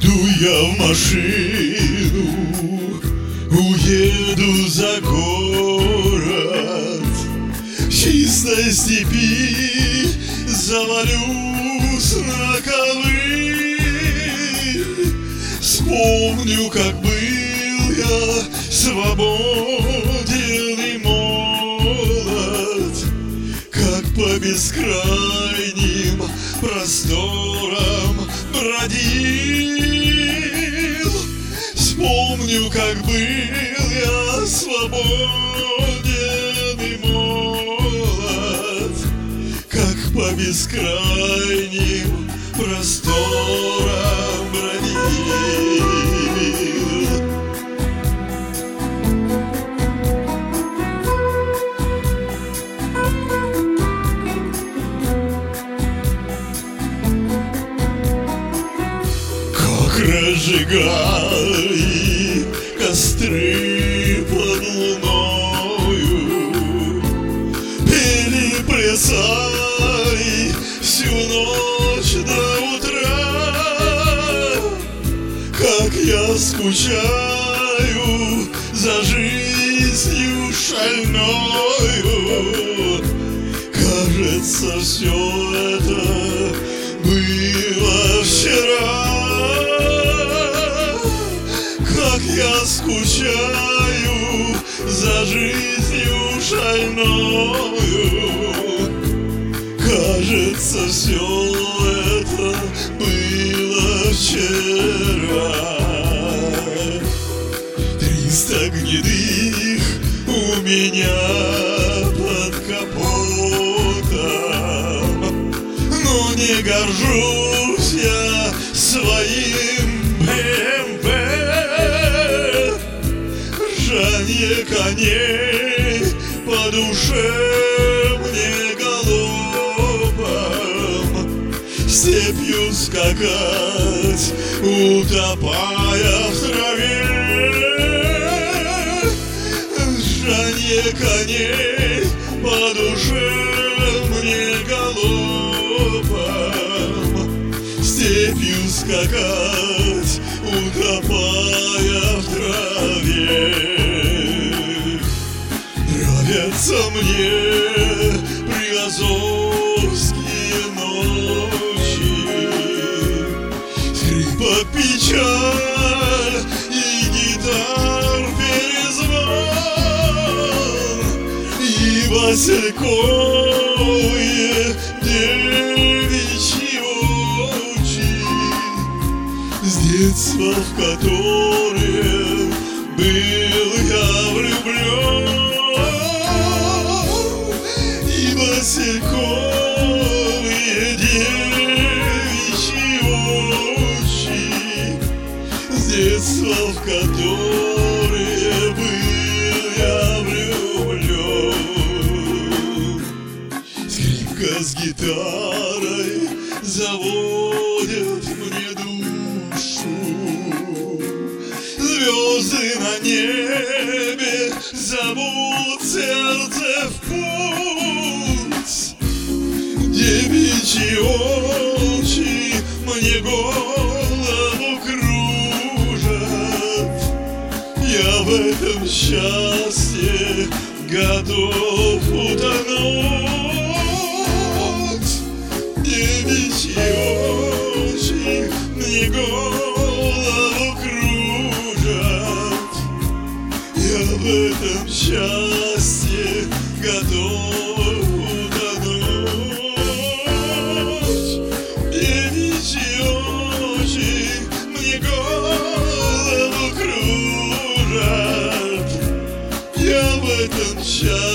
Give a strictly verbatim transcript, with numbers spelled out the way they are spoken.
Сяду я в машину, уеду за город, в чистой степи завалюсь на ковыль. Вспомню, как был я свободен и молод, как по бескрайним просторам бродил. Вспомню, как был я свободен и молод, как по бескрайним просторам бродил. Разжигали костры под луною, пели, плясали всю ночь до утра. Как я скучаю за жизнью шальною, кажется, все это было вчера. Как я скучаю за жизнью шальною, кажется, все это было вчера. Триста гнедых у меня под капотом, но не горжусь я своим бэ эм вэ. Ржанье коней по душе мне галопом, степью скакать, утопая в траве. Ржанье коней по душе мне галопом, степью скакать, утопая в траве. Нравятся мне приазовские ночи, скрипа, печаль и гитар перезвон, и васильковые девичьи очи, с детства в которые был я влюблен. И васильковые девичьи очи, с детства в которые был я влюблен. Скрипка с гитарой заводят мне душу, звезды на небе зовут сердце в путь. Девичьи очи мне голову кружат, я в этом счастье готов утонуть. Девичьи очи мне голову кружат, я в этом счастье готов утонуть. Девичьи очи мне голову кружат, я в этом счастье